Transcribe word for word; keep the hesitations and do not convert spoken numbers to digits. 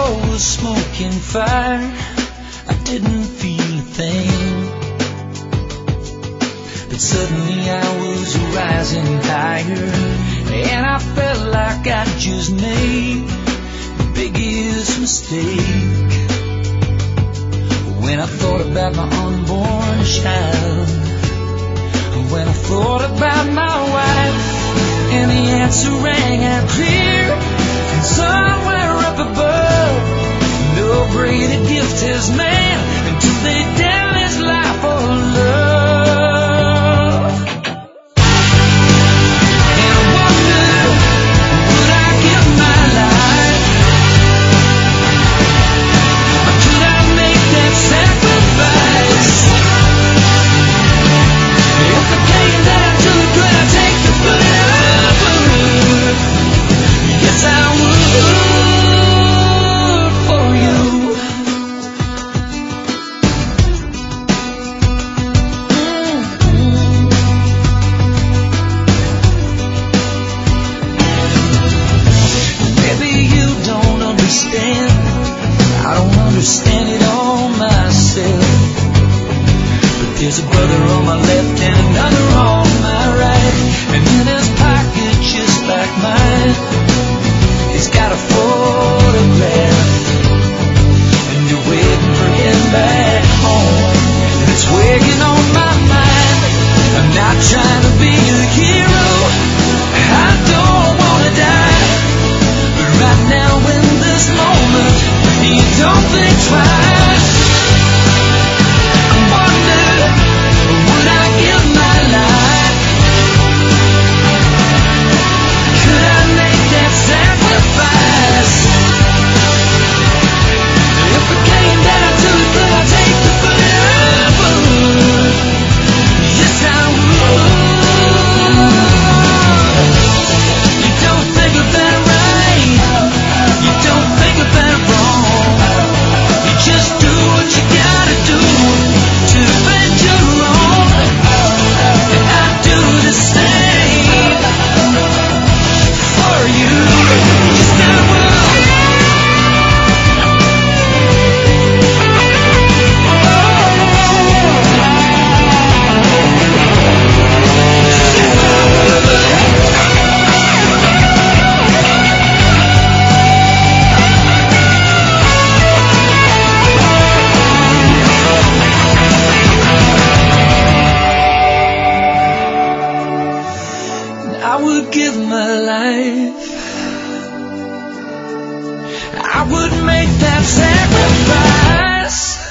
floor was smoking fire. I didn't feel a thing, but suddenly I was rising higher, and I felt like I just made the biggest mistake. When I thought about my unborn child, when I thought about my wife, and the answer rang out clear from somewhere up above. No greater gift has man than to lay down his life for love. And I wonder, would I give my life, or could I make that sacrifice? If the pain that I took, could I take the forever? Yes, I would. Understand it all myself, but there's a brother on my left and another on my right, and in his pocket just like mine, he's got a photograph, and you're waiting for him back home, and it's weighing on my mind. I'm not trying to be a hero, I don't wanna die, but right now in this moment, you don't think twice. I wonder, would I give my life? Could I make that sacrifice? If the game that I took, could I take the forever? Yes, I would. You don't think of that right. You don't think of that wrong. Just do what you gotta do to defend your own, and I do the same for you. Yes, I will. I would give my life, I would make that sacrifice.